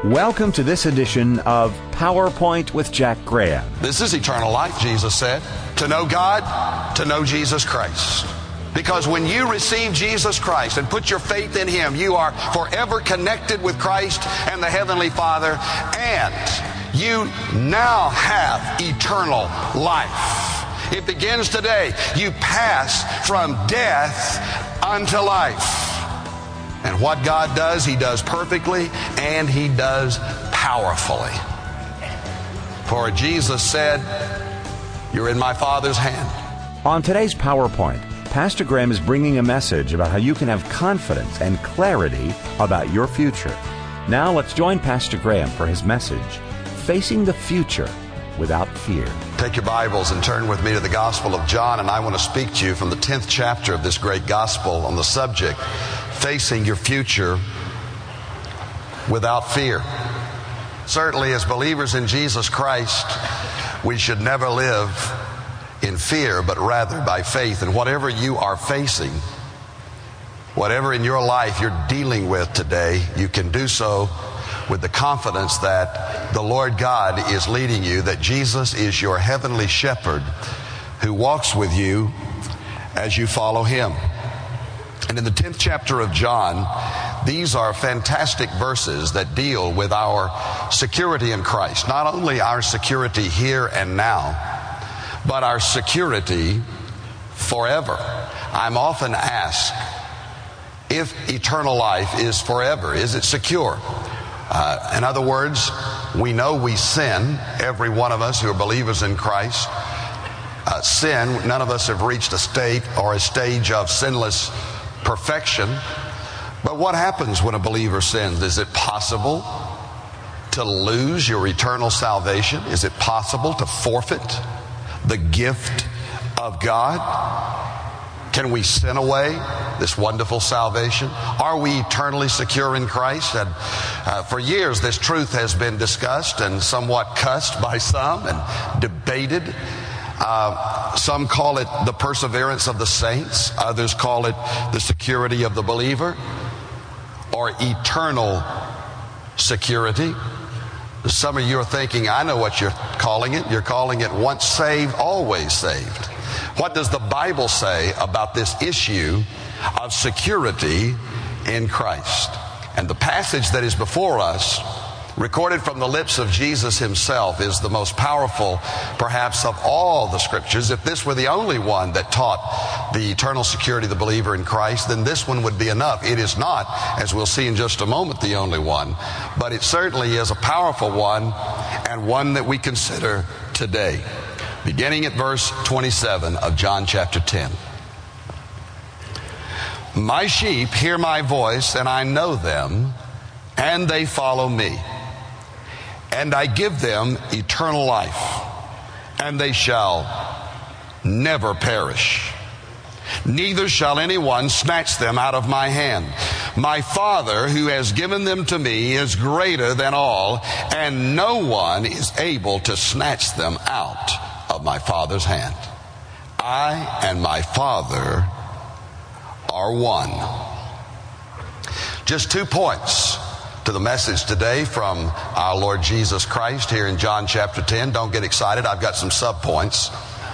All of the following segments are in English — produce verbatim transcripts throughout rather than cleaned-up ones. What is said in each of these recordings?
Welcome to this edition of PowerPoint with Jack Graham. This is eternal life, Jesus said. To know God, to know Jesus Christ. Because when you receive Jesus Christ and put your faith in Him, you are forever connected with Christ and the Heavenly Father, and you now have eternal life. It begins today. You pass from death unto life. And what God does, He does perfectly, and He does powerfully. For Jesus said, "You're in my Father's hand." On today's PowerPoint, Pastor Graham is bringing a message about how you can have confidence and clarity about your future. Now let's join Pastor Graham for his message, Facing the Future Without Fear. Take your Bibles and turn with me to the Gospel of John, and I want to speak to you from the tenth chapter of this great Gospel on the subject, Facing Your Future Without Fear. Certainly, as believers in Jesus Christ, we should never live in fear, but rather by faith. And whatever you are facing, whatever in your life you're dealing with today, you can do so with the confidence that the Lord God is leading you, that Jesus is your heavenly shepherd who walks with you as you follow Him. And in the tenth chapter of John, these are fantastic verses that deal with our security in Christ. Not only our security here and now, but our security forever. I'm often asked if eternal life is forever. Is it secure? Uh, in other words, we know we sin, every one of us who are believers in Christ. Uh, sin, none of us have reached a state or a stage of sinless perfection. But what happens when a believer sins? Is it possible to lose your eternal salvation? Is it possible to forfeit the gift of God? Can we sin away this wonderful salvation? Are we eternally secure in Christ? And uh, for years this truth has been discussed and somewhat cussed by some and debated. Uh, some call it the perseverance of the saints. Others call it the security of the believer, or eternal security. Some of you are thinking, I know what you're calling it. You're calling it once saved, always saved. What does the Bible say about this issue of security in Christ? And the passage that is before us, recorded from the lips of Jesus Himself, is the most powerful, perhaps, of all the Scriptures. If this were the only one that taught the eternal security of the believer in Christ, then this one would be enough. It is not, as we'll see in just a moment, the only one. But it certainly is a powerful one, and one that we consider today. Beginning at verse twenty-seven of John chapter ten. My sheep hear my voice, and I know them, and they follow me. And I give them eternal life, and they shall never perish. Neither shall anyone snatch them out of my hand. My Father, who has given them to me, is greater than all, and no one is able to snatch them out of my Father's hand. I and my Father are one. Just two points to the message today from our Lord Jesus Christ here in John chapter ten. Don't get excited, I've got some sub-points.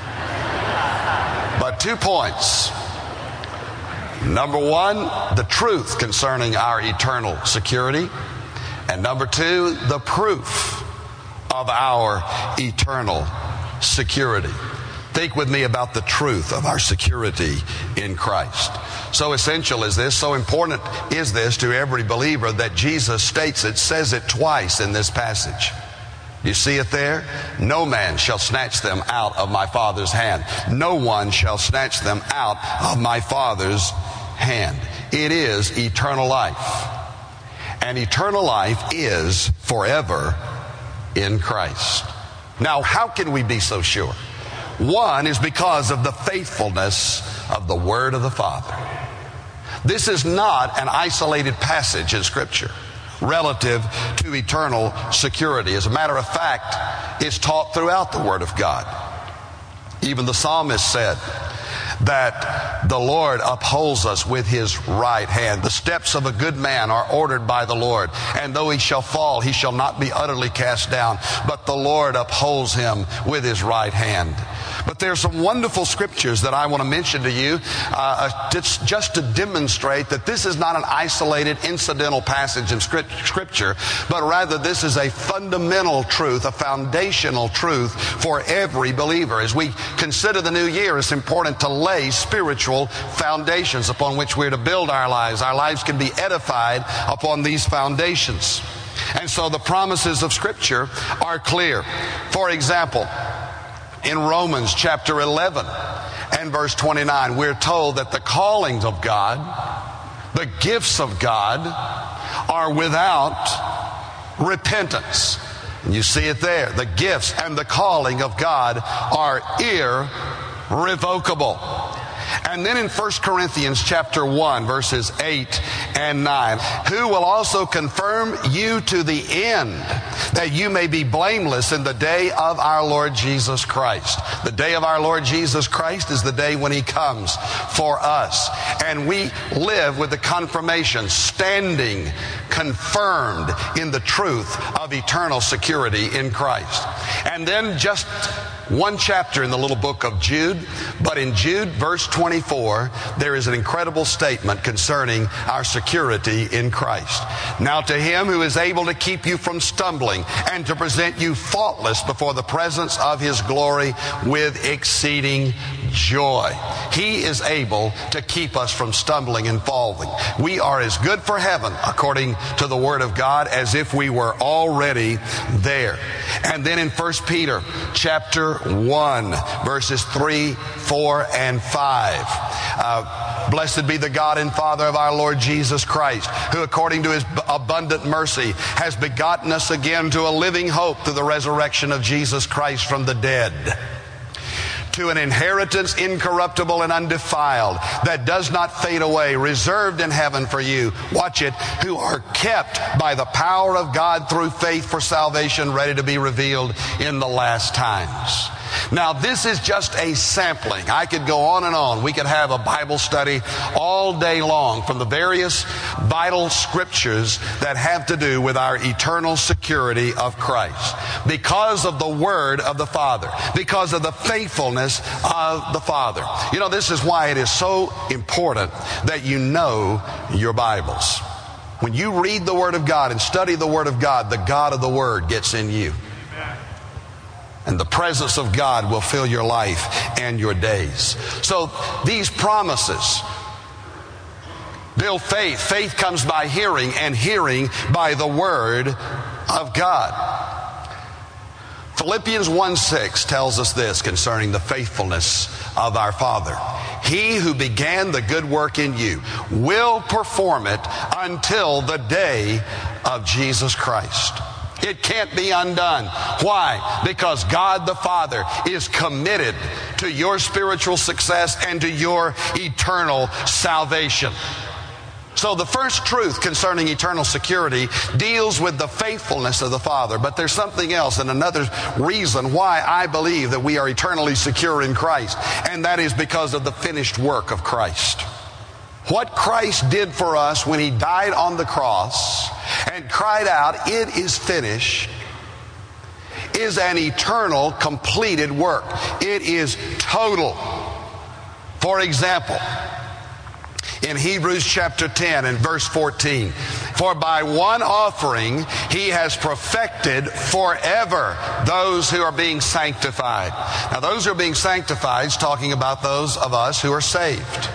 But two points. Number one, the truth concerning our eternal security. And number two, the proof of our eternal security. Think with me about the truth of our security in Christ. So essential is this, so important is this to every believer that Jesus states it, says it twice in this passage. You see it there? No man shall snatch them out of my Father's hand. No one shall snatch them out of my Father's hand. It is eternal life. And eternal life is forever in Christ. Now, how can we be so sure? One is because of the faithfulness of the Word of the Father. This is not an isolated passage in Scripture relative to eternal security. As a matter of fact, it's taught throughout the Word of God. Even the psalmist said, that the Lord upholds us with his right hand. The steps of a good man are ordered by the Lord, and though he shall fall, he shall not be utterly cast down, but the Lord upholds him with his right hand. But there's some wonderful scriptures that I want to mention to you uh, just, just to demonstrate that this is not an isolated, incidental passage in scripture, but rather this is a fundamental truth, a foundational truth for every believer. As we consider the new year, it's important to lay spiritual foundations upon which we're to build our lives. Our lives can be edified upon these foundations. And so the promises of Scripture are clear. For example, in Romans chapter eleven and verse twenty-nine, we're told that the callings of God, the gifts of God, are without repentance. And you see it there. The gifts and the calling of God are irrevocable. And then in First Corinthians chapter one, verses eight and nine, who will also confirm you to the end, that you may be blameless in the day of our Lord Jesus Christ. The day of our Lord Jesus Christ is the day when he comes for us. And we live with the confirmation, standing confirmed in the truth of eternal security in Christ. And then just one chapter in the little book of Jude, but in Jude verse twenty-four, there is an incredible statement concerning our security in Christ. Now to him who is able to keep you from stumbling and to present you faultless before the presence of his glory with exceeding joy. He is able to keep us from stumbling and falling. We are as good for heaven, according to the Word of God, as if we were already there. And then in First Peter chapter one, verses three, four, and five. Uh, Blessed be the God and Father of our Lord Jesus Christ, who according to his abundant mercy has begotten us again to a living hope through the resurrection of Jesus Christ from the dead, to an inheritance incorruptible and undefiled, that does not fade away, reserved in heaven for you, watch it, who are kept by the power of God through faith for salvation, ready to be revealed in the last times. Now, this is just a sampling. I could go on and on. We could have a Bible study all day long from the various vital scriptures that have to do with our eternal security of Christ, because of the Word of the Father, because of the faithfulness of the Father. You know, this is why it is so important that you know your Bibles. When you read the Word of God and study the Word of God, the God of the Word gets in you. And the presence of God will fill your life and your days. So these promises build faith. Faith comes by hearing, and hearing by the Word of God. Philippians one six tells us this concerning the faithfulness of our Father. He who began the good work in you will perform it until the day of Jesus Christ. It can't be undone. Why? Because God the Father is committed to your spiritual success and to your eternal salvation. So the first truth concerning eternal security deals with the faithfulness of the Father. But there's something else, and another reason why I believe that we are eternally secure in Christ, and that is because of the finished work of Christ. What Christ did for us when he died on the cross and cried out, "It is finished," is an eternal, completed work. It is total. For example, in Hebrews chapter ten and verse fourteen, for by one offering he has perfected forever those who are being sanctified. Now, those who are being sanctified is talking about those of us who are saved.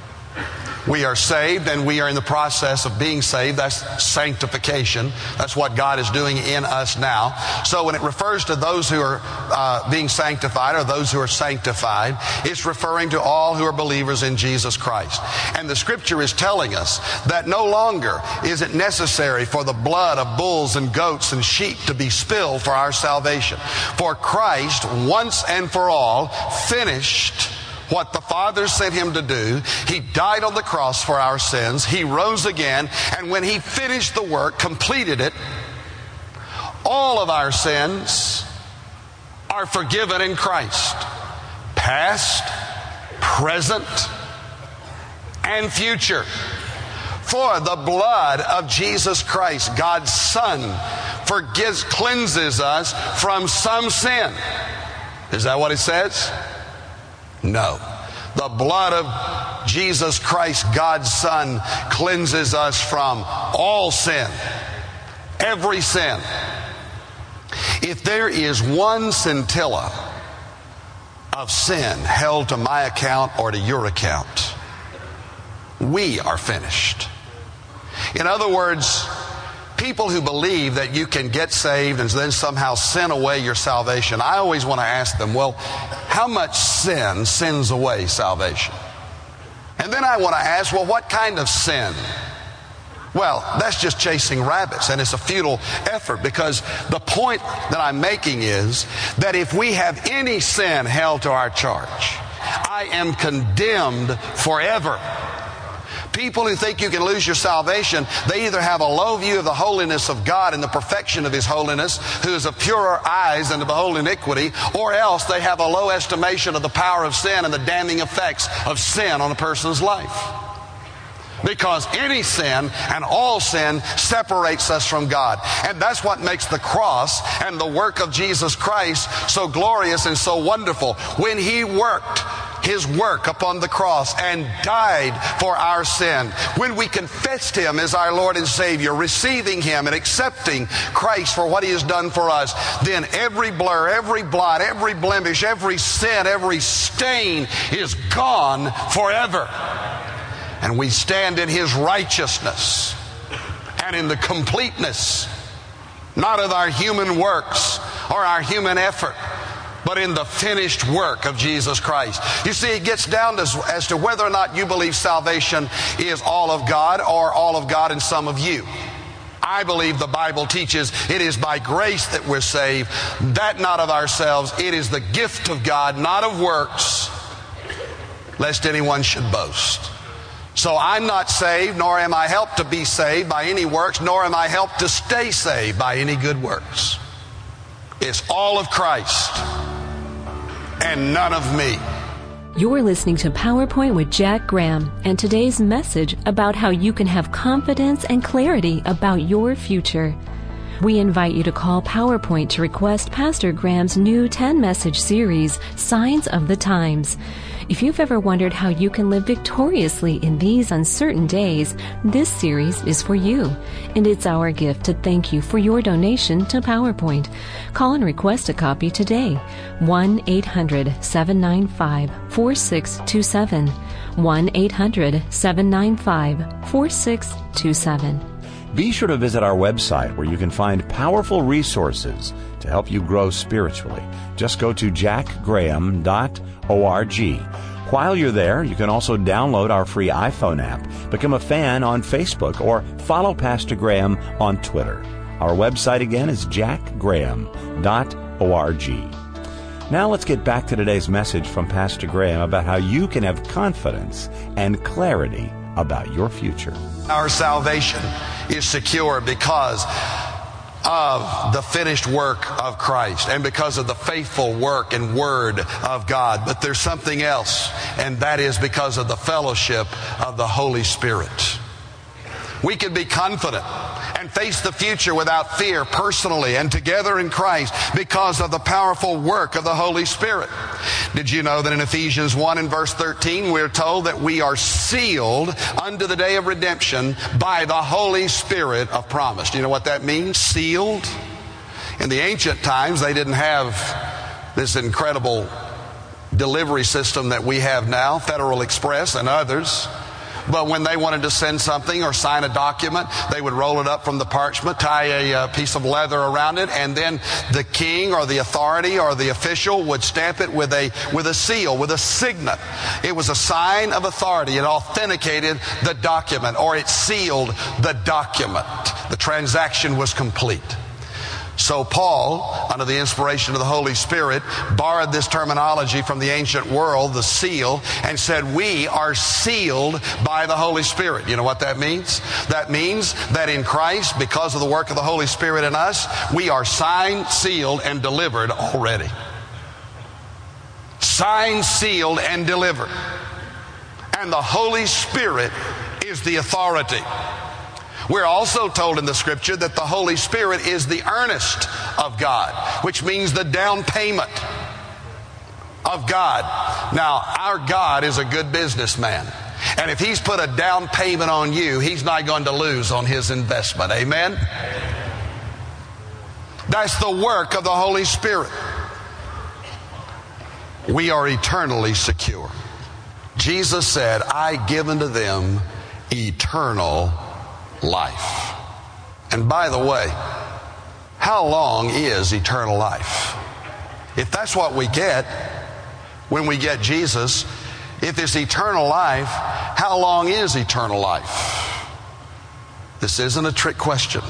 We are saved, and we are in the process of being saved. That's sanctification. That's what God is doing in us now. So when it refers to those who are uh, being sanctified, or those who are sanctified, it's referring to all who are believers in Jesus Christ. And the Scripture is telling us that no longer is it necessary for the blood of bulls and goats and sheep to be spilled for our salvation. For Christ, once and for all, finished what the Father sent him to do. He died on the cross for our sins. He rose again. And when he finished the work, completed it, all of our sins are forgiven in Christ. Past, present and future. For the blood of Jesus Christ, God's Son, forgives, cleanses us from some sin. Is that what it says? No. The blood of Jesus Christ, God's Son, cleanses us from all sin. Every sin. If there is one scintilla of sin held to my account or to your account, we are finished. In other words, people who believe that you can get saved and then somehow sin away your salvation, I always want to ask them, well, how much sin sins away salvation? And then I want to ask, well, what kind of sin? Well, that's just chasing rabbits, and it's a futile effort, because the point that I'm making is that if we have any sin held to our charge, I am condemned forever. People who think you can lose your salvation, they either have a low view of the holiness of God and the perfection of His holiness, who is of purer eyes than to behold iniquity, or else they have a low estimation of the power of sin and the damning effects of sin on a person's life. Because any sin and all sin separates us from God. And that's what makes the cross and the work of Jesus Christ so glorious and so wonderful. When He worked His work upon the cross and died for our sin, when we confessed Him as our Lord and Savior, receiving Him and accepting Christ for what He has done for us, then every blur, every blot, every blemish, every sin, every stain is gone forever. And we stand in His righteousness and in the completeness, not of our human works or our human effort, but in the finished work of Jesus Christ. You see, it gets down to, as to whether or not you believe salvation is all of God or all of God and some of you. I believe the Bible teaches it is by grace that we're saved, that not of ourselves. It is the gift of God, not of works, lest anyone should boast. So I'm not saved, nor am I helped to be saved by any works, nor am I helped to stay saved by any good works. It's all of Christ and none of me. You're listening to PowerPoint with Jack Graham, and today's message about how you can have confidence and clarity about your future. We invite you to call PowerPoint to request Pastor Graham's new ten-message series, Signs of the Times. If you've ever wondered how you can live victoriously in these uncertain days, this series is for you, and it's our gift to thank you for your donation to PowerPoint. Call and request a copy today. one eight hundred seven nine five four six two seven. one eight hundred seven nine five four six two seven. Be sure to visit our website where you can find powerful resources to help you grow spiritually. Just go to jack graham dot org. While you're there, you can also download our free iPhone app, become a fan on Facebook, or follow Pastor Graham on Twitter. Our website again is jack graham dot org. Now let's get back to today's message from Pastor Graham about how you can have confidence and clarity about your future. Our salvation is secure because of the finished work of Christ and because of the faithful work and word of God. But there's something else, and that is because of the fellowship of the Holy Spirit. We can be confident and face the future without fear personally and together in Christ because of the powerful work of the Holy Spirit. Did you know that in Ephesians one and verse thirteen, we're told that we are sealed unto the day of redemption by the Holy Spirit of promise? Do you know what that means? Sealed. In the ancient times, they didn't have this incredible delivery system that we have now, Federal Express and others. But when they wanted to send something or sign a document, they would roll it up from the parchment, tie a uh, piece of leather around it, and then the king or the authority or the official would stamp it with a with a seal, with a signet. It was a sign of authority. It authenticated the document, or it sealed the document. The transaction was complete. So Paul, under the inspiration of the Holy Spirit, borrowed this terminology from the ancient world, the seal, and said we are sealed by the Holy Spirit. You know what that means? That means that in Christ, because of the work of the Holy Spirit in us, we are signed, sealed, and delivered already. signed, sealed, and delivered. And the Holy Spirit is the authority. We're also told in the Scripture that the Holy Spirit is the earnest of God, which means the down payment of God. Now, our God is a good businessman. And if He's put a down payment on you, He's not going to lose on His investment. Amen? That's the work of the Holy Spirit. We are eternally secure. Jesus said, I give unto them eternal life. And by the way, how long is eternal life? If that's what we get when we get Jesus, if it's eternal life, how long is eternal life? This isn't a trick question.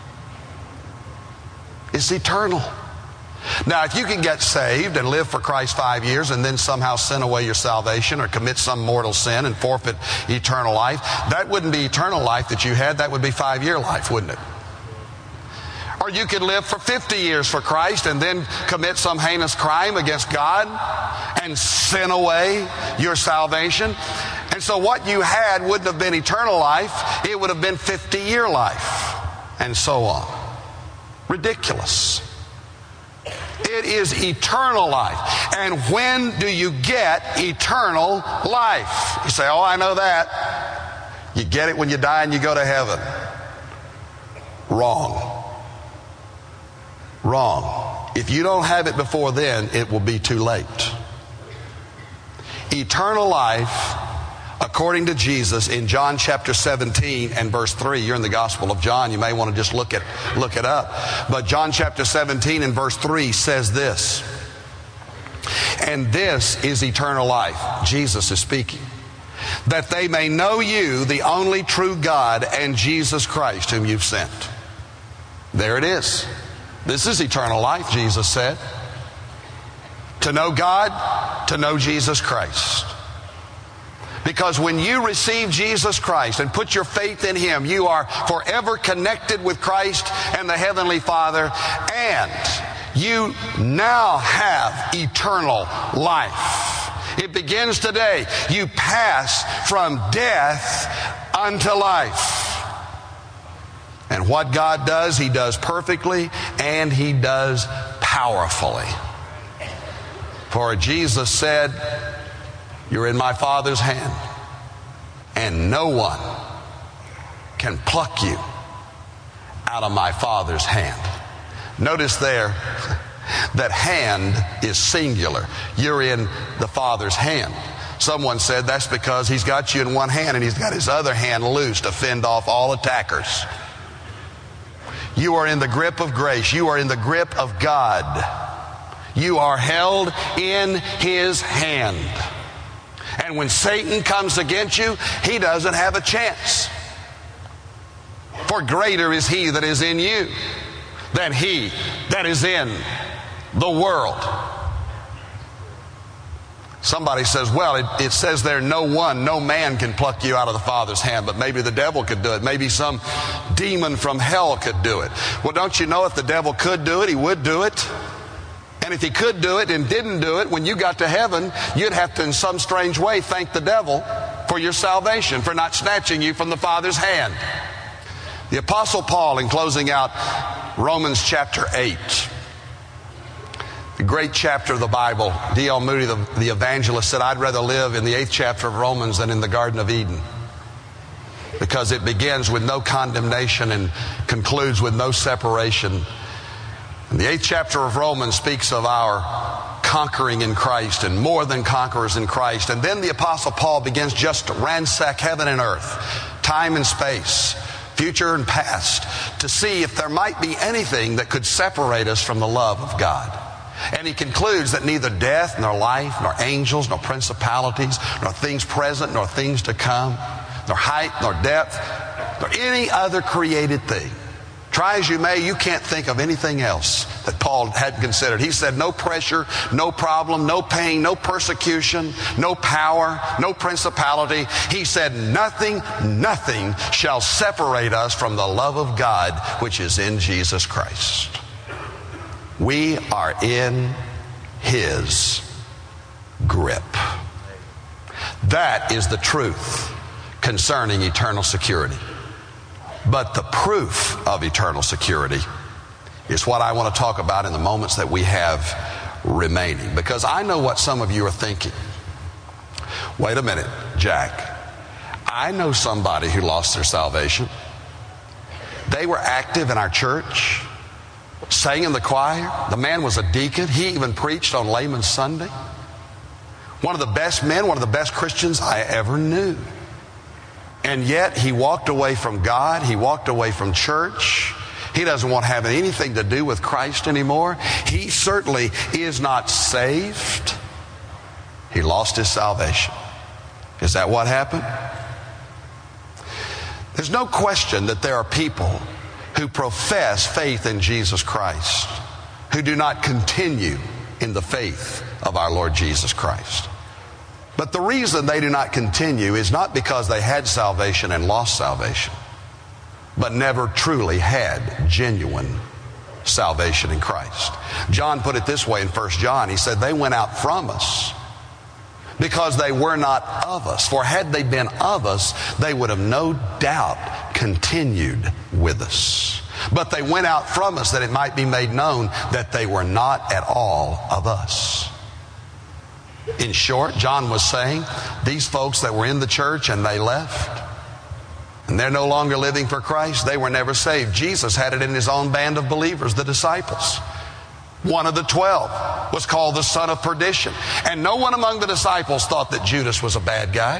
It's eternal. Now, if you can get saved and live for Christ five years and then somehow sin away your salvation or commit some mortal sin and forfeit eternal life, that wouldn't be eternal life that you had. That would be five-year life, wouldn't it? Or you could live for fifty years for Christ and then commit some heinous crime against God and sin away your salvation. And so what you had wouldn't have been eternal life. It would have been fifty-year life, and so on. Ridiculous. It is eternal life. And when do you get eternal life? You say, oh, I know that. You get it when you die and you go to heaven. Wrong. Wrong. If you don't have it before then, it will be too late. Eternal life, according to Jesus, in John chapter seventeen and verse three, you're in the Gospel of John, you may want to just look it, look it up. But John chapter seventeen and verse three says this, and this is eternal life. Jesus is speaking. That they may know you, the only true God, and Jesus Christ, whom you've sent. There it is. This is eternal life, Jesus said. To know God, to know Jesus Christ. Because when you receive Jesus Christ and put your faith in Him, you are forever connected with Christ and the Heavenly Father, and you now have eternal life. It begins today. You pass from death unto life. And what God does, He does perfectly and He does powerfully. For Jesus said, you're in my Father's hand, and no one can pluck you out of my Father's hand. Notice there that hand is singular. You're in the Father's hand. Someone said that's because He's got you in one hand and He's got His other hand loose to fend off all attackers. You are in the grip of grace. You are in the grip of God. You are held in His hand. And when Satan comes against you, he doesn't have a chance. For greater is He that is in you than he that is in the world. Somebody says, well, it, it says there, no one, no man can pluck you out of the Father's hand, but maybe the devil could do it. Maybe some demon from hell could do it. Well, don't you know if the devil could do it, he would do it? And if he could do it and didn't do it, when you got to heaven, you'd have to in some strange way thank the devil for your salvation, for not snatching you from the Father's hand. The Apostle Paul, in closing out Romans chapter eight, the great chapter of the Bible, D L Moody, the, the evangelist, said, I'd rather live in the eighth chapter of Romans than in the Garden of Eden. Because it begins with no condemnation and concludes with no separation. And the eighth chapter of Romans speaks of our conquering in Christ and more than conquerors in Christ. And then the Apostle Paul begins just to ransack heaven and earth, time and space, future and past, to see if there might be anything that could separate us from the love of God. And he concludes that neither death, nor life, nor angels, nor principalities, nor things present, nor things to come, nor height, nor depth, nor any other created thing. Try as you may, you can't think of anything else that Paul hadn't considered. He said no pressure, no problem, no pain, no persecution, no power, no principality. He said nothing, nothing shall separate us from the love of God which is in Jesus Christ. We are in His grip. That is the truth concerning eternal security. But the proof of eternal security is what I want to talk about in the moments that we have remaining. Because I know what some of you are thinking. Wait a minute, Jack. I know somebody who lost their salvation. They were active in our church, sang in the choir. The man was a deacon. He even preached on Layman's Sunday. One of the best men, one of the best Christians I ever knew. And yet he walked away from God. He walked away from church. He doesn't want to have anything to do with Christ anymore. He certainly is not saved. He lost his salvation. Is that what happened? There's no question that there are people who profess faith in Jesus Christ who do not continue in the faith of our Lord Jesus Christ. But the reason they do not continue is not because they had salvation and lost salvation, but never truly had genuine salvation in Christ. John put it this way in First John. He said, they went out from us because they were not of us. For had they been of us, they would have no doubt continued with us. But they went out from us that it might be made known that they were not at all of us. In short, John was saying, these folks that were in the church and they left, and they're no longer living for Christ, they were never saved. Jesus had it in his own band of believers, the disciples. One of the twelve was called the son of perdition. And no one among the disciples thought that Judas was a bad guy.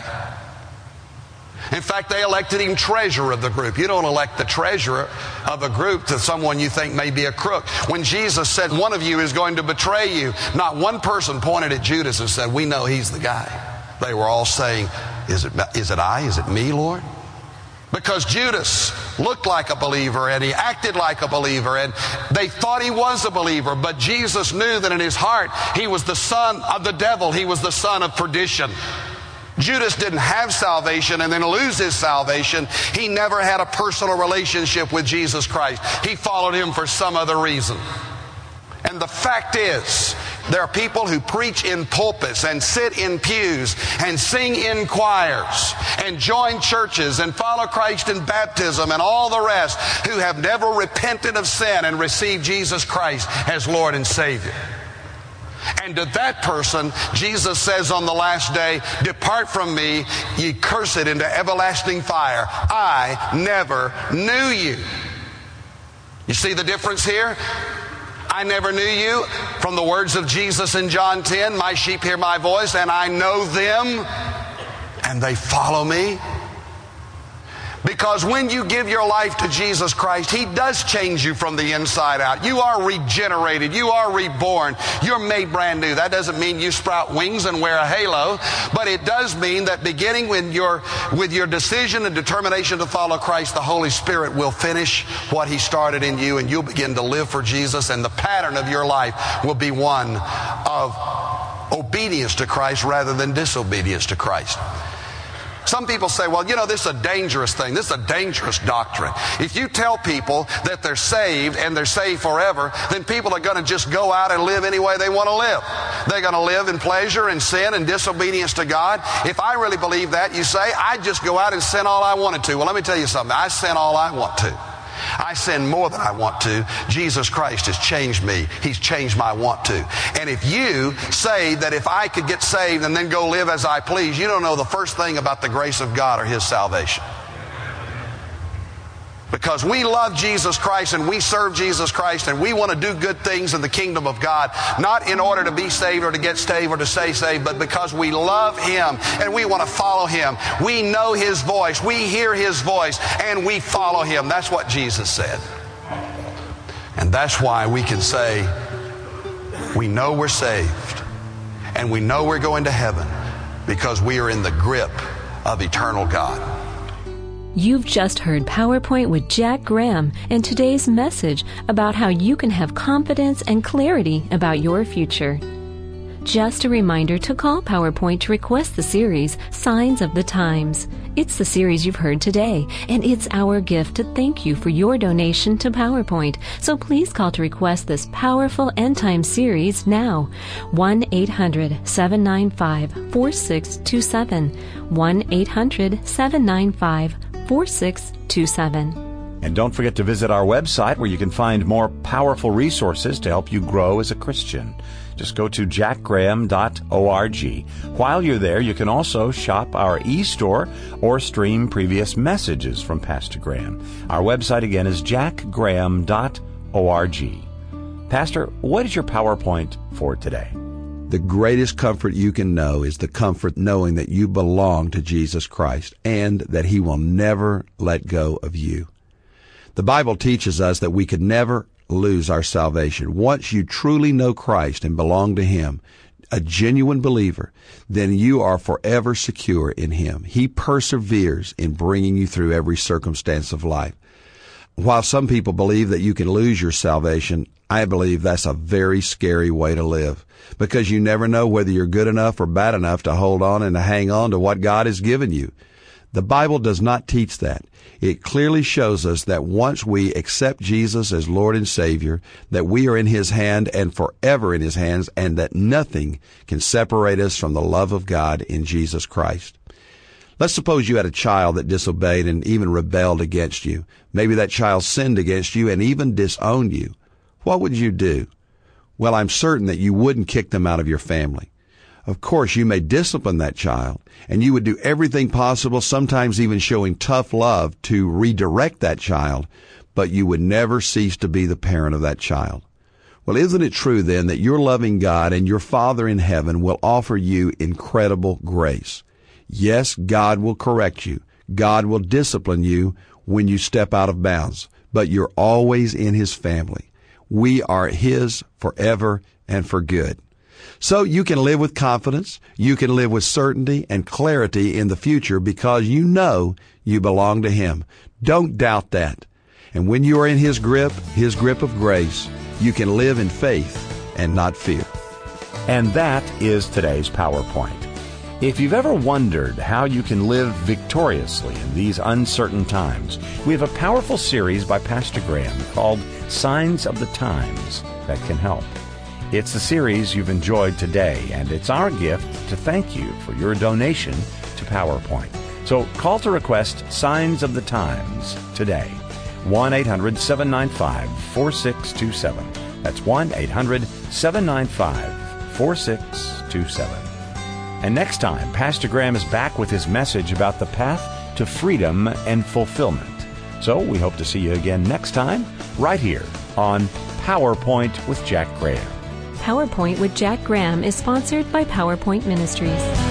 In fact, they elected him treasurer of the group. You don't elect the treasurer of a group to someone you think may be a crook. When Jesus said, one of you is going to betray you, not one person pointed at Judas and said, we know he's the guy. They were all saying, is it, is it I? Is it me, Lord? Because Judas looked like a believer and he acted like a believer and they thought he was a believer. But Jesus knew that in his heart he was the son of the devil. He was the son of perdition. Judas didn't have salvation and then lose his salvation. He never had a personal relationship with Jesus Christ. He followed him for some other reason. And the fact is, there are people who preach in pulpits and sit in pews and sing in choirs and join churches and follow Christ in baptism and all the rest who have never repented of sin and received Jesus Christ as Lord and Savior. And to that person, Jesus says on the last day, depart from me, ye cursed, into everlasting fire. I never knew you. You see the difference here? I never knew you. From the words of Jesus in John ten, my sheep hear my voice, and I know them, and they follow me. Because when you give your life to Jesus Christ, He does change you from the inside out. You are regenerated. You are reborn. You're made brand new. That doesn't mean you sprout wings and wear a halo, but it does mean that beginning with your, with your decision and determination to follow Christ, the Holy Spirit will finish what He started in you, and you'll begin to live for Jesus, and the pattern of your life will be one of obedience to Christ rather than disobedience to Christ. Some people say, well, you know, this is a dangerous thing. This is a dangerous doctrine. If you tell people that they're saved and they're saved forever, then people are going to just go out and live any way they want to live. They're going to live in pleasure and sin and disobedience to God. If I really believe that, you say, I'd just go out and sin all I wanted to. Well, let me tell you something. I sin all I want to. I sin more than I want to. Jesus Christ has changed me. He's changed my want to. And if you say that if I could get saved and then go live as I please, you don't know the first thing about the grace of God or His salvation. Because we love Jesus Christ and we serve Jesus Christ and we want to do good things in the kingdom of God, not in order to be saved or to get saved or to stay saved, but because we love Him and we want to follow Him. We know His voice, we hear His voice, and we follow Him. That's what Jesus said. And that's why we can say we know we're saved and we know we're going to heaven because we are in the grip of eternal God. You've just heard PowerPoint with Jack Graham and today's message about how you can have confidence and clarity about your future. Just a reminder to call PowerPoint to request the series, Signs of the Times. It's the series you've heard today, and it's our gift to thank you for your donation to PowerPoint. So please call to request this powerful End Time series now. one eight hundred seven nine five four six two seven. one eight hundred seven nine five four six two seven. And don't forget to visit our website where you can find more powerful resources to help you grow as a Christian. Just go to jack graham dot org. While you're there, you can also shop our e-store or stream previous messages from Pastor Graham. Our website again is jack graham dot org. Pastor, what is your PowerPoint for today? The greatest comfort you can know is the comfort knowing that you belong to Jesus Christ and that He will never let go of you. The Bible teaches us that we could never lose our salvation. Once you truly know Christ and belong to Him, a genuine believer, then you are forever secure in Him. He perseveres in bringing you through every circumstance of life. While some people believe that you can lose your salvation, I believe that's a very scary way to live, because you never know whether you're good enough or bad enough to hold on and to hang on to what God has given you. The Bible does not teach that. It clearly shows us that once we accept Jesus as Lord and Savior, that we are in His hand and forever in His hands, and that nothing can separate us from the love of God in Jesus Christ. Let's suppose you had a child that disobeyed and even rebelled against you. Maybe that child sinned against you and even disowned you. What would you do? Well, I'm certain that you wouldn't kick them out of your family. Of course, you may discipline that child, and you would do everything possible, sometimes even showing tough love, to redirect that child, but you would never cease to be the parent of that child. Well, isn't it true then that your loving God and your Father in heaven will offer you incredible grace? Yes, God will correct you. God will discipline you when you step out of bounds, but you're always in His family. We are His forever and for good. So you can live with confidence, you can live with certainty and clarity in the future because you know you belong to Him. Don't doubt that. And when you are in His grip, His grip of grace, you can live in faith and not fear. And that is today's PowerPoint. If you've ever wondered how you can live victoriously in these uncertain times, we have a powerful series by Pastor Graham called Signs of the Times that can help. It's the series you've enjoyed today, and it's our gift to thank you for your donation to PowerPoint. So call to request Signs of the Times today. one eight hundred seven nine five four six two seven. That's one eight hundred seven nine five four six two seven. And next time, Pastor Graham is back with his message about the path to freedom and fulfillment. So we hope to see you again next time, right here on PowerPoint with Jack Graham. PowerPoint with Jack Graham is sponsored by PowerPoint Ministries.